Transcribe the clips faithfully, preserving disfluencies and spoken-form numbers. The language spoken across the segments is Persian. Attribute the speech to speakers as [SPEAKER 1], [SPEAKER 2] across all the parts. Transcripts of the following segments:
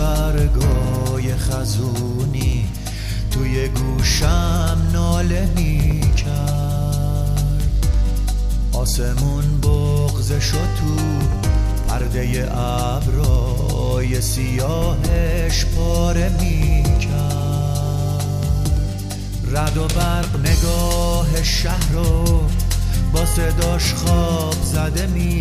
[SPEAKER 1] برگای خزونی توی گوشم ناله می کرد. آسمون بغض شد تو پرده ابرای سیاهش پاره می کرد. رعد و برق نگاه شهر رو با صداش خواب زده می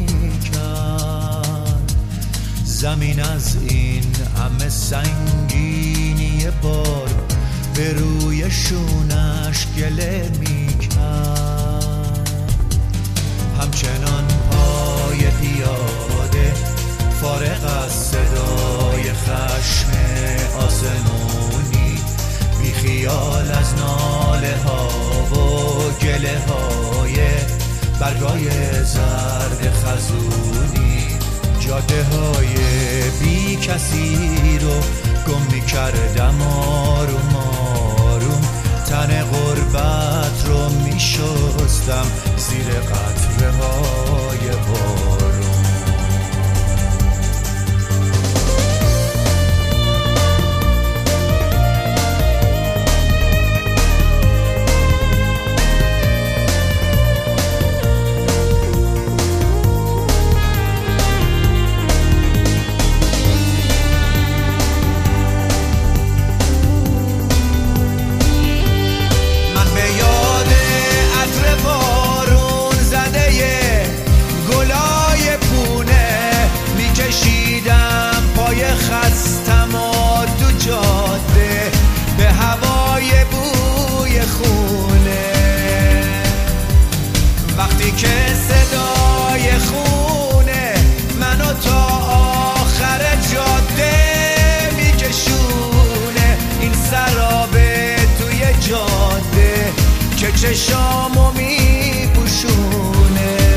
[SPEAKER 1] کرد. زمین از این همه سنگینی بار به روی شونش گله می کرد. همچنان پای پیاده فارغ از صدای خشم آسمونی، بی خیال از ناله ها و گله های برگای زرد خزونی، جاده های بی کسی رو گم می کردم آروم آروم. تن غربت رو می شستم زیر قطره های بارون. خستم و تو جاده به هوای بوی خونه، وقتی که صدای خونه منو تا آخر جاده میکشونه. این سرابه توی جاده که چشامو میپوشونه.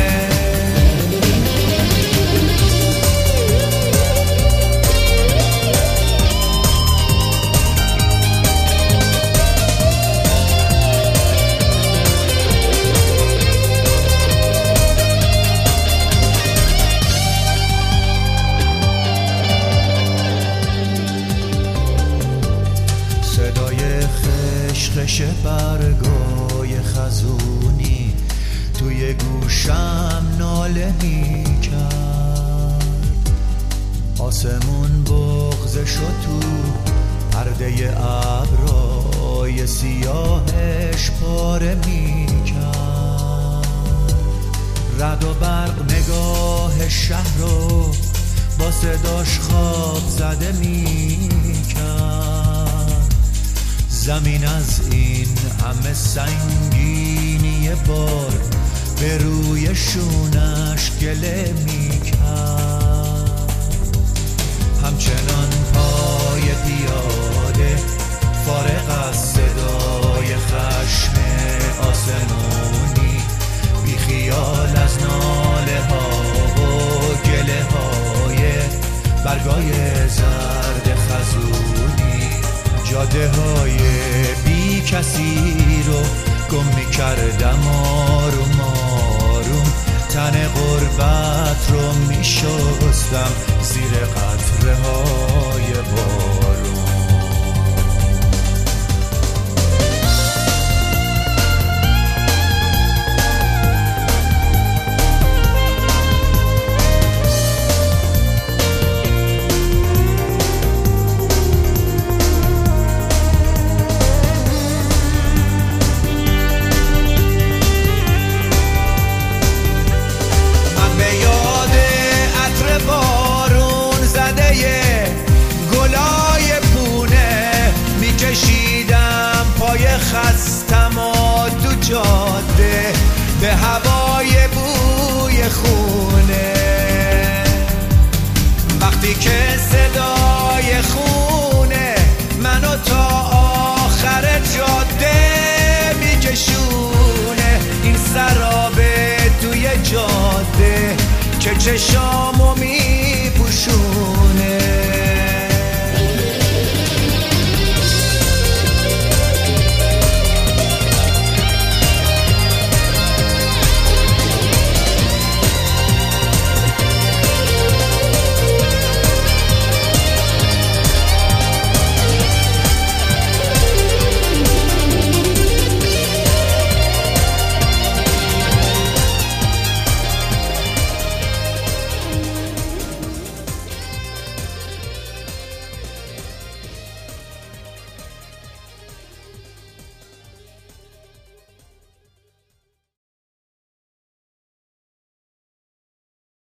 [SPEAKER 1] خش برگای خزونی توی گوشم ناله می کرد. آسمون بغض شد تو پرده ابرای سیاهش پاره می کرد. رعد و برق نگاه شهر رو با صداش خواب زده می کرد. زمین از این همه سنگینی بار به روی شونش گله می کرد. همچنان پای پیاده فارغ از صدای خشم آسمونی، بی خیال از ناله ها و گله های برگای زرد خزونی، جاده های بی کسی رو گم می کردم آروم آروم. تن غربت رو می شستم زیر قطره های بارون. خستم و تو جاده به هوای بوی خونه، وقتی که صدای خونه منو تا آخر جاده میکشونه. این سرابه توی جاده که چشامو میپوشونه.